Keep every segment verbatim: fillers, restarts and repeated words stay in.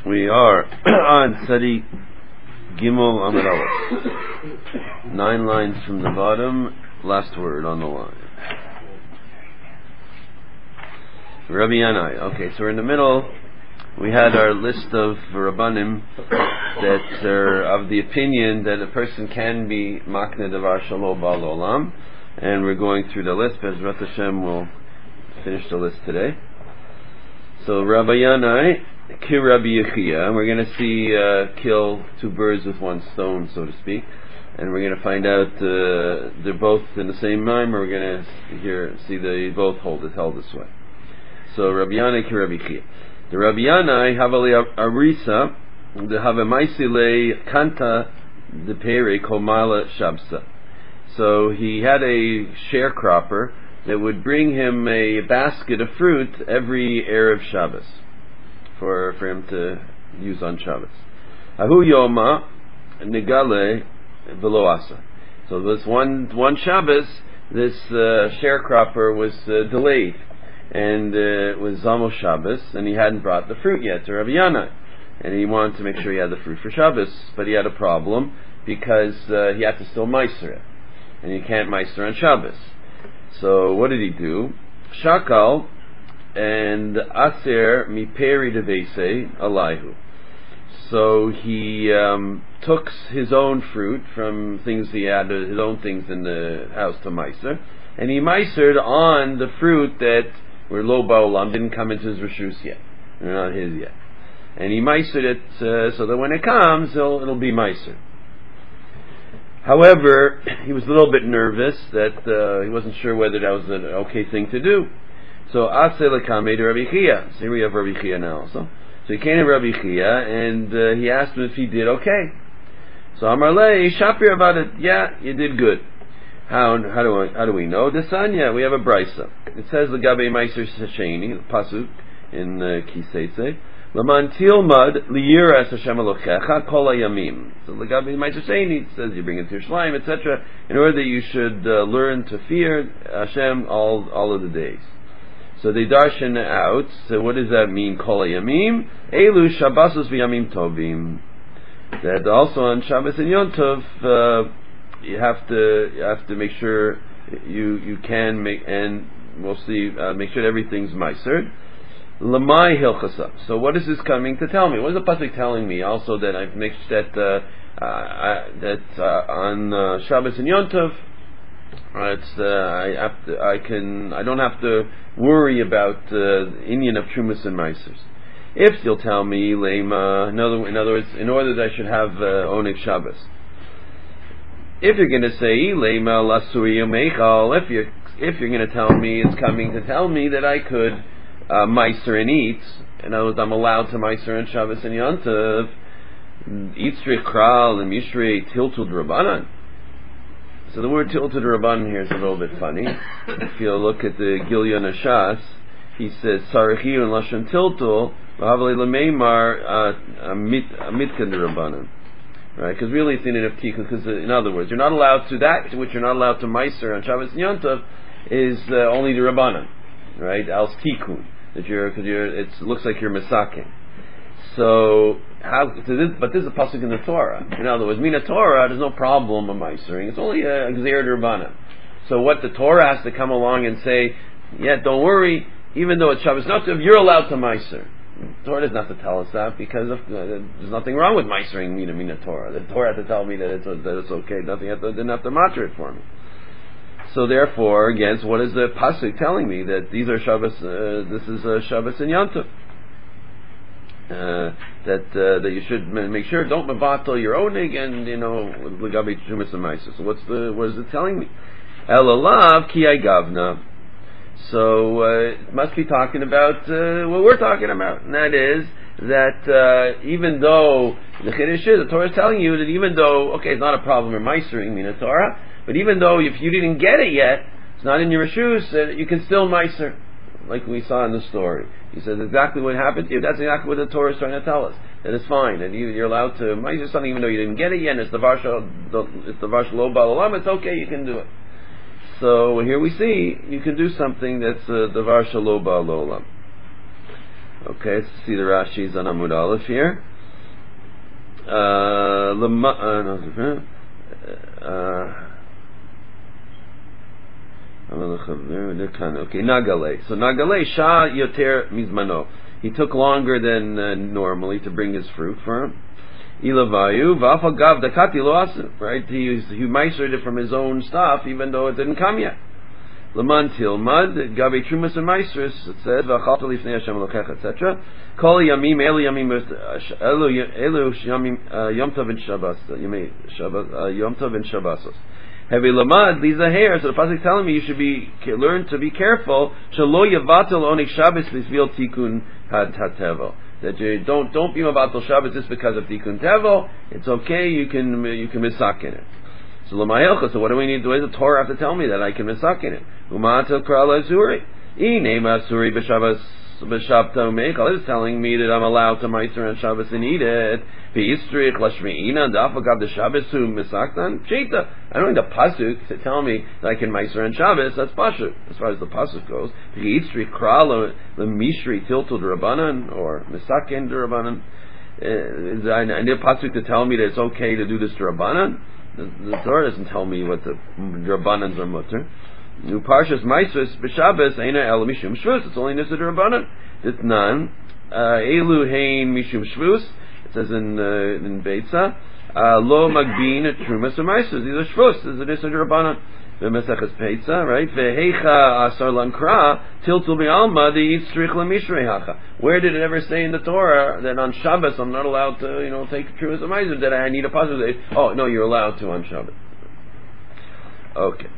We are on Sadi Gimel Amud Aleph. Nine lines from the bottom, last word on the line. Rabbi Yanai. Okay, so we're in the middle. We had our list of Rabbanim that are of the opinion that a person can be Makne Davar Shalo Ba'al Olam, and we're going through the list. Bezrat Hashem will finish the list today. So Rabbi Yanai, Ki Rabbi Yechia, we're going to see uh, kill two birds with one stone, so to speak, and we're going to find out uh, they're both in the same mime, or we're going to hear see they both hold it held this way. So Rabbi Yanai, Ki Rabbi Yechia. The Rabbi Yanai Havali Arisa, the Havemaisile Kanta the Pere Komala Shabsa. So he had a sharecropper that would bring him a basket of fruit every Erev Shabbos for for him to use on Shabbos. Ahu Yoma Nigale Veloasa. So this one one Shabbos, this uh, sharecropper was uh, delayed. And uh, it was Zamos Shabbos, and he hadn't brought the fruit yet to Rabbi Yanai, and he wanted to make sure he had the fruit for Shabbos, but he had a problem because uh, he had to still meiser it, and you can't meiser on Shabbos. So what did he do? Shakal and Aser miperi devese alayhu. So he um, took his own fruit from things he had, his own things in the house to meiser, and he meisered on the fruit that where Lo Ba'olam didn't come into his reshus yet. They're not his yet. And he meisered it uh, so that when it comes, it'll, it'll be meiser. However, he was a little bit nervous that uh, he wasn't sure whether that was an okay thing to do. So, Aseh Lekame to Rabbi Chia. So here we have Rabbi Chia now also. So he came to Rabbi Chia and uh, he asked him if he did okay. So Amar Lei, Shapir about it, yeah, you did good. How how do I, how do we know? The Sanya, we have a brisa. It says the Gabe Meiser Shasheni, the pasuk in uh, Kiseitze. Laman tilmad liyiras Hashem Elokecha kol hayamim. So the Gabe Meiser Shasheni, it says you bring it to Yerushalayim, et cetera. In order that you should uh, learn to fear Hashem all all of the days. So they darshan out. So what does that mean? Kol hayamim elu Shabbosos v'yamim tovim. That also on Shabbos and Yom Tov. Uh, You have to you have to make sure you you can make, and we'll see uh, make sure that everything's meisered. Lamai hilchasa. So what is this coming to tell me? What is the pasuk telling me? Also that I've mixed that uh, uh, I, that uh, on uh, Shabbos and Yom Tov, uh, it's uh, I have to, I can I don't have to worry about uh, the Indian of Trumas and Meisers. If you'll tell me lema, in other in other words, in order that I should have uh, Oneg Shabbos. If you're going to say lema lasuri meichal, if you're if you're going to tell me it's coming to tell me that I could uh, meiser and eat, in other words, I'm allowed to meiser and Shabbos and Yom Tov, itzri kral and mishrei tiltud rabbanan. So the word tiltud rabbanan here is a little bit funny. If you look at the Gilyon Hashas, he says sarachi and lashon tiltul v'havli lemeimar mitkan rabbanan. Right, because really it's in an tikkun. Because uh, in other words, you're not allowed to that which you're not allowed to meiser on Shabbos and Yom Tov is uh, only the rabbanan, right? Else tikkun that you're because you're it looks like you're misaking. So how? So this, but this is a pasuk in the Torah. In other words, mina Torah, there's no problem of meisering. It's only a gzeir rabbanan. So what the Torah has to come along and say, yeah, don't worry, even though it's Shabbos Yom Tov, you're allowed to meiser. The Torah doesn't have to tell us that because of, uh, there's nothing wrong with meisering mina mina Torah. The Torah had to tell me that it's, that it's okay. Nothing had to, didn't have to matter it for me. So therefore, again, so what is the pasuk telling me that these are Shabbos? Uh, this is a Shabbos and Yom Tov. Uh, that uh, that you should make sure don't mevatel your onig and you know legabe trumas and meiser. So what's the what is it telling me? Elalav ki gavna. So uh, it must be talking about uh, what we're talking about, and that is that uh, even though the Chiddush is, the Torah is telling you that even though, okay, it's not a problem in meisering mina Torah, but even though if you didn't get it yet, it's not in your reshus, uh, you can still meiser, like we saw in the story. He says exactly what happened to you. That's exactly what the Torah is trying to tell us. That it's fine, and you, you're allowed to meiser something even though you didn't get it yet. And it's the varsha, it's the varsha lo ba'al olam. It's okay, you can do it. So here we see you can do something that's uh, the varsha lo ba'al olam. Okay, let's see the Rashi's on Amud Aleph here. Uh, lema, uh, no, uh, okay, Nagale. So Nagale, Shah Yoter Mizmano. He took longer than uh, normally to bring his fruit for him. Ilavayu, Vafal Gav Dakati Loasim. Right? He, he meistered it from his own stuff, even though it didn't come yet. Laman Tilmad, Gabi Trumas and Meisters, it says, Vachalta Lifnei Hashem Elokecha, et cetera. Kol Yamim, Elu Yamim, Elu Yamim, Yom Tov and Shabbos, Yom Tov and Shabbosos. Heavy Lamad, these are here, so the Pasuk is telling me you should be, learn to be careful, Shalo Yavatel Onik Shabbos Lisvil Tikun Had Tevel. That you don't, don't be Yavatel Shabbos just because of Tikun Tevel, it's okay, you can, you can misak in it. So l'mayelcha. So what do we need? Why does the Torah have to tell me that I can misak in it? Umatel kral azuri. I name azuri b'Shabbos b'Shabta umeichal. It's telling me that I'm allowed to meiser on Shabbos and eat it. V'yistrich lashmeina dafagav the Shabbos who misaktan cheita. I don't need the pasuk to tell me that I can meiser on Shabbos. That's pashut as far as the pasuk goes. V'yistrich kral l'mishri tiltul d'Rabbanan or misaken d'Rabbanan. I need a pasuk to tell me that it's okay to do this d'Rabbanan. The, the Torah doesn't tell me what the Rabbanans are mutter. Nu Parshas Maisus b'Shabbos Eina El Mishum Shvus. It's only Nisa Rabbanan. It's none. Elu Hein Mishum Shvus. It says in uh, in Beitza Lo Magbin Trumas Maisus. These are Shvus. This is a Nisa Rabbanan. The Mesechus Peitza, right? Vehecha Asar Lankra Tiltul Bi'alma the Yitzrich Lemishreihacha. Where did it ever say in the Torah that on Shabbos I'm not allowed to, you know, take Trumas Maisus? That I need a positive? Oh no, you're allowed to on Shabbos. Okay.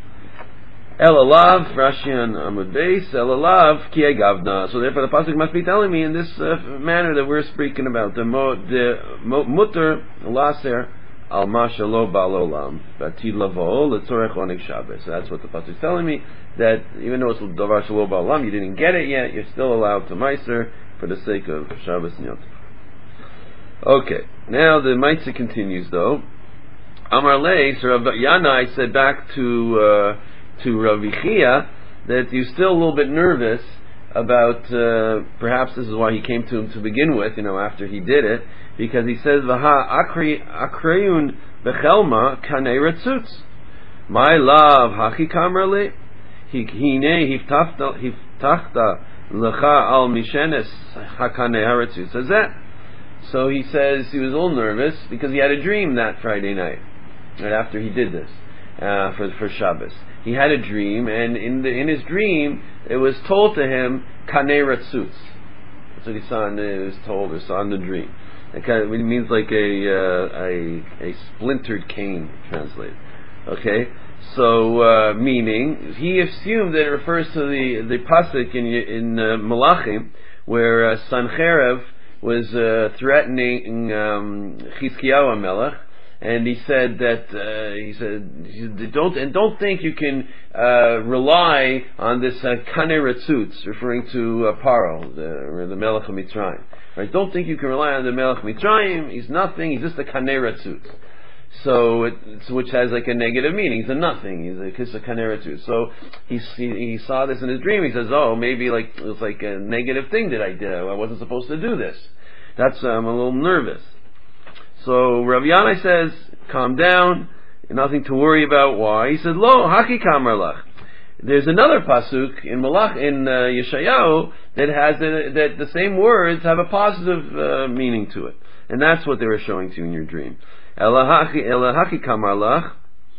Elalav, Rashi on Amud Beis, Elalav, Kiei Gavna. So therefore the pasuk must be telling me in this uh, manner that we're speaking about the mo, the mo, mutter laser al mashalo balolam batid lavo letzorech onik Shabbos. So that's what the pasuk is telling me, that even though it's davar shalo balolam, you didn't get it yet, you're still allowed to meiser for the sake of Shabbos and Yom Tov. Okay, now the Maitza continues though. Amar Lei, so Rav Yanai said back to uh, to Rav Yichia that you're still a little bit nervous about, uh, perhaps this is why he came to him to begin with, you know, after he did it, because he says, Vaha akreyun bechelma kanei retzutz. My love, hachi kamrali, hine hiftachta lecha al mishenes hakanei haretzutz. Says that. So he says he was a little nervous because he had a dream that Friday night, right after he did this, uh, for, for Shabbos. He had a dream, and in the in his dream, it was told to him, Kanei Ratzutz. That's what he saw in the, it was told, or saw in the dream. It, kind of, it means like a, uh, a a splintered cane, translated. Okay? So, uh, meaning, he assumed that it refers to the, the pasuk in, in uh, Malachim, where uh, Sancherev was uh, threatening um, Chizkiyahu HaMelech, and he said that uh, he said don't and don't think you can uh, rely on this uh, Kanei Ratzutz, referring to uh, Paro, the, the Melech of Mitzrayim. Right? Don't think you can rely on the Melech of Mitzrayim. He's nothing. He's just a Kanei Ratzutz. So, it, so which has like a negative meaning. He's a nothing. He's a kiss of Kanei Ratzutz. So he, he he saw this in his dream. He says, "Oh, maybe like it was like a negative thing that I did. I wasn't supposed to do this." That's uh, I'm a little nervous. So Rav Yanai says, calm down, nothing to worry about. Why? He said, Lo, haki kamar lach. There's another pasuk in Malach, in uh, Yeshayahu, that has a, that the same words have a positive uh, meaning to it. And that's what they were showing to you in your dream. Elahaki kamar lach,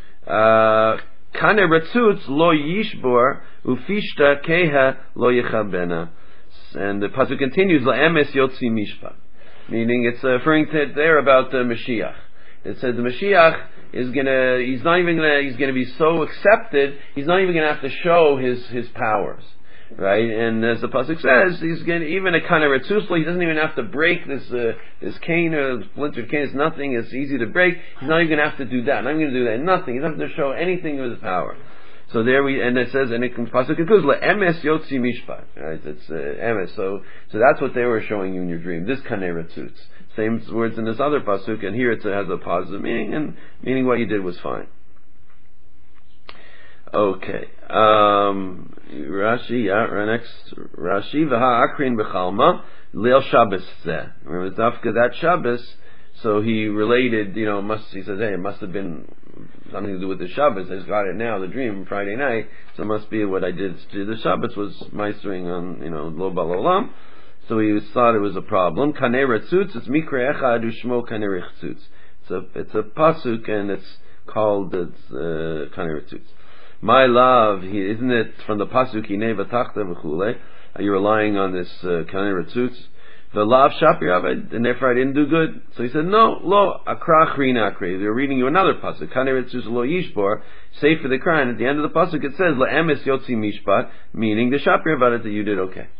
Kanei Ratzutz lo yishbor, ufishta keha lo yechabena. And the pasuk continues, La'emes yotzi mishpat. Meaning it's uh, referring to there about the Mashiach. It says the Mashiach is gonna, he's not even gonna, he's gonna be so accepted, he's not even gonna have to show his, his powers. Right? And as the pasuk says, he's gonna, even a Kanei Ratzutz, he doesn't even have to break this, uh, this cane or splintered cane, it's nothing, it's easy to break, he's not even gonna have to do that, not even gonna do that, nothing, he's not going to show anything of his power. So there we, and it says, and it pasuk concludes, Emes yotzi mishpat, right? It's uh, emes. So, so that's what they were showing you in your dream. This Kanei Ratzutz, same words in this other pasuk, and here it has a positive meaning, and meaning what you did was fine. Okay. Um, Rashi, yeah, right next. Rashi, v'ha akrin b'chalma, leil Shabbos zeh. Remember, Dafka, that Shabbos, so he related, you know, must, he says, hey, it must have been something to do with the Shabbos. I just got it now, the dream, Friday night, so it must be what I did to the Shabbos was meistering on, you know, lo bal olam. So he thought it was a problem. Kanei retzutz, it's mikra echad u'shmo kanei retzutz. It's a, it's a pasuk, and it's called, it's, uh, kanei retzutz. My love, he, isn't it from the pasuk Hinei v'tachta v'chule? Are you relying on this kanei retzutz? The lav shapir aved, and therefore I didn't do good. So he said, no, lo akrach rinakri. They're reading you another pasuk. Kanei retzutz lo yishbor. Say for the crying. At the end of the pasuk it says la emes yotzi mishpat, meaning the shapir aved that you did okay.